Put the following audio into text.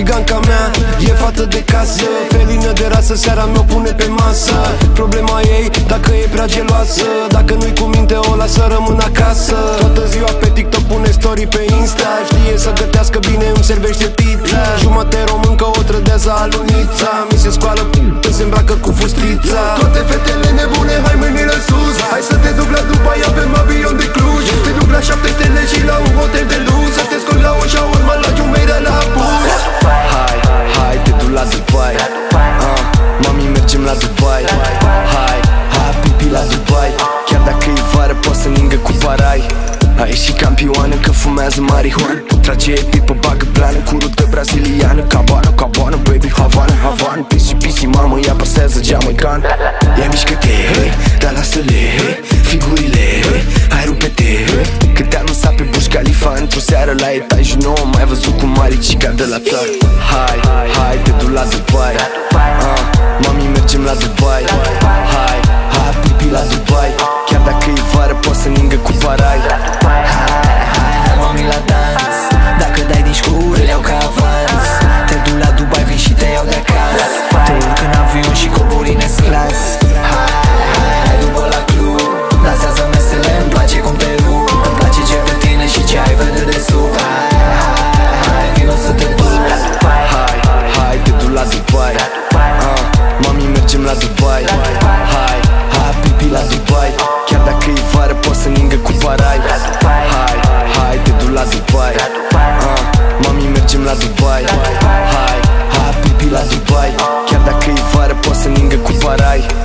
țiganca mea e fată de casă, felină de rasă, seara mi-o pune pe masă. Problema ei, dacă e prea geloasă, dacă nu-i cu minte, o lasă rămân acasă. Toată ziua pe TikTok pune story pe Insta, știe să gătească bine, îmi servește pizza. Jumate româncă, o trădează alunița, mi se scoală p***ă, se îmbracă cu fustița. Toate fetele nebune, hai mâinile sus, hai să te duc la Dubai, avem avion de Cluj. Te duc la 7 stele și la un hotel de lux, să te scol la o shawarma la Jumeirah la Apus. Hai, te duc la Dubai, mami, mergem la Dubai. Hai, pipi la Dubai, chiar dacă e vară poate să ningă cu parai. A ieșit campioană că fumează marihuana, trage pipă, bagă blană, cu rudă braziliană. Cabana, baby, Havana, pisi, mamă, ea pasează jamaican. Ea mișcă-te, dar lasă-le, figurile, hai rupe-te. Că te-a lăsat pe Burj Khalifa într-o seară la etajul 9, mai văzut cu Maricica de la tar. Hai, te duc la Dubai, mami, mergem la Dubai. Hai, pipi la Dubai, chiar dacă e vară poate să ningă cu parai. Hai, mami, la dans, dacă dai discuri, le iau ca avans. Te duc la Dubai, vin și te iau de acasă. Te urc în avion și cobori în S-class. Hai, după la club, dansează mesele, îmi place cum te rup. Îmi place ce pe tine și ce ai vede de sub. Hai, vino să te duc. Hai, te duc la Dubai, mami, mergem la Dubai. Hai, pipi la Dubai, chiar dacă e vară poate să ningă cu parai. Hai, te duc la Dubai, mami, mergem la Dubai. Hai, pipi la Dubai, chiar dacă e vară poate să ningă cu parai.